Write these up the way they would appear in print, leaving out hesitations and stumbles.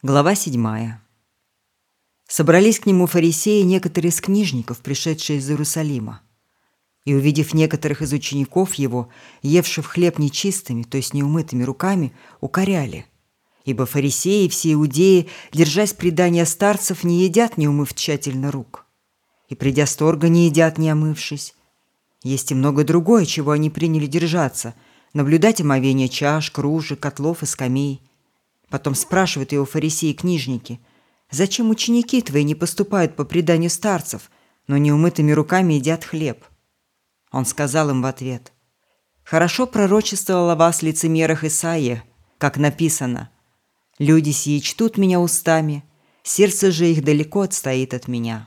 Глава 7. Собрались к нему фарисеи и некоторые из книжников, пришедшие из Иерусалима. И, увидев некоторых из учеников его, евших хлеб нечистыми, то есть неумытыми руками, укоряли. Ибо фарисеи и все иудеи, держась предания старцев, не едят, не умыв тщательно рук. И, придя с торга, не едят, не омывшись. Есть и много другое, чего они приняли держаться, наблюдать омовение чаш, кружек, котлов и скамей. Потом спрашивают его фарисеи и книжники: «Зачем ученики твои не поступают по преданию старцев, но неумытыми руками едят хлеб?» Он сказал им в ответ: «Хорошо пророчествовал о вас лицемерах Исаия, как написано: «Люди сии чтут меня устами, сердце же их далеко отстоит от меня.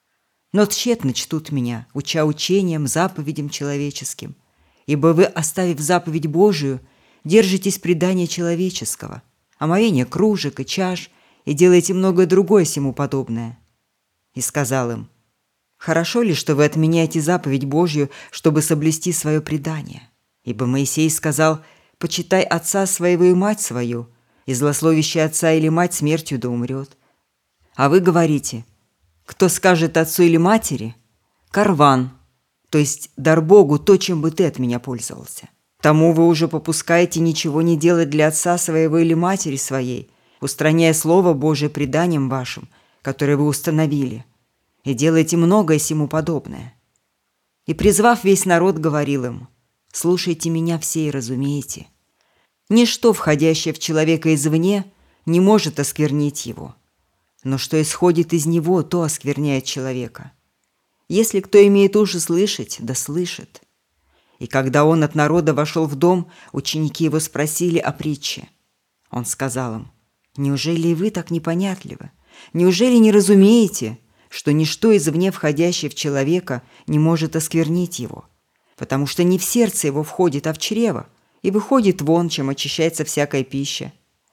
Но тщетно чтут меня, уча учением, заповедям человеческим, ибо вы, оставив заповедь Божию, держитесь предания человеческого, омовение кружек и чаш, и делаете многое другое сему подобное». И сказал им: «Хорошо ли, что вы отменяете заповедь Божью, чтобы соблюсти свое предание? Ибо Моисей сказал: почитай отца своего и мать свою, и злословящий отца или мать смертью да умрет. А вы говорите: кто скажет отцу или матери: карван, то есть дар Богу то, чем бы ты от меня пользовался. Тому вы уже попускаете ничего не делать для отца своего или матери своей, устраняя Слово Божие преданием вашим, которое вы установили, и делаете многое сему подобное». И, призвав весь народ, говорил им: «Слушайте меня все и разумейте. Ничто, входящее в человека извне, не может осквернить его, но что исходит из него, то оскверняет человека. Если кто имеет уши слышать, да слышит». И когда он от народа вошел в дом, ученики его спросили о притче. Он сказал им: «Неужели и вы так непонятливы? Неужели не разумеете, что ничто извне входящее в человека не может осквернить его? Потому что не в сердце его входит, а в чрево, и выходит вон, чем очищается всякая пища».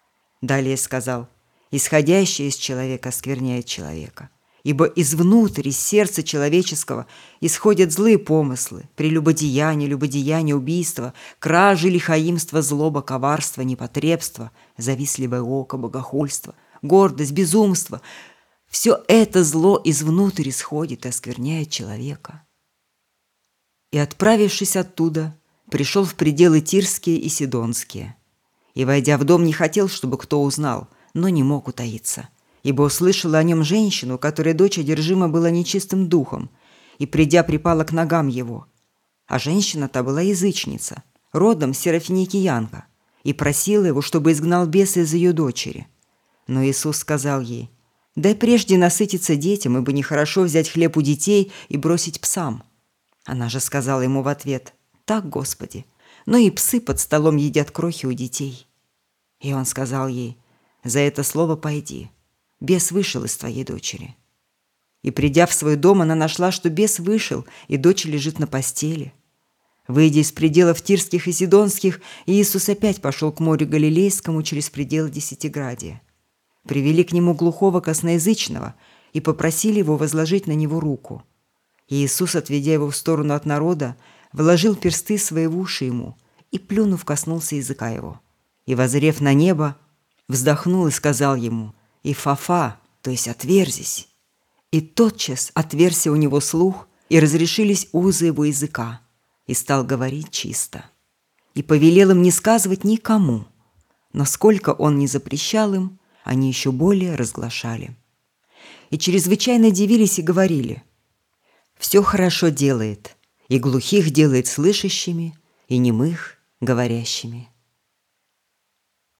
Далее сказал: «Исходящее из человека оскверняет человека. Ибо извнутрь, из сердца человеческого, исходят злые помыслы, прелюбодеяние, любодеяние, убийство, кражи, лихаимство, злоба, коварство, непотребство, завистливое око, богохульство, гордость, безумство. Все это зло извнутрь исходит и оскверняет человека». И, отправившись оттуда, пришел в пределы Тирские и Сидонские. И, войдя в дом, не хотел, чтобы кто узнал, но не мог утаиться. Ибо услышала о нем женщину, которая дочь одержима была нечистым духом, и, придя, припала к ногам его. А женщина-то была язычница, родом серафиникиянка, и просила его, чтобы изгнал беса из ее дочери. Но Иисус сказал ей: «Дай прежде насытиться детям, ибо нехорошо взять хлеб у детей и бросить псам». Она же сказала ему в ответ: «Так, Господи, но и псы под столом едят крохи у детей». И он сказал ей: «За это слово пойди, бес вышел из твоей дочери». И, придя в свой дом, она нашла, что бес вышел, и дочь лежит на постели. Выйдя из пределов Тирских и Сидонских, Иисус опять пошел к морю Галилейскому через пределы Десятиградия. Привели к нему глухого косноязычного и попросили его возложить на него руку. И Иисус, отведя его в сторону от народа, вложил персты свои в уши ему и, плюнув, коснулся языка его. И, воззрев на небо, вздохнул и сказал ему: «Ифафа», то есть «отверзись». И тотчас отверзся у него слух, и разрешились узы его языка, и стал говорить чисто. И повелел им не сказывать никому, но сколько он не запрещал им, они еще более разглашали. И чрезвычайно дивились и говорили: «Все хорошо делает, и глухих делает слышащими, и немых говорящими».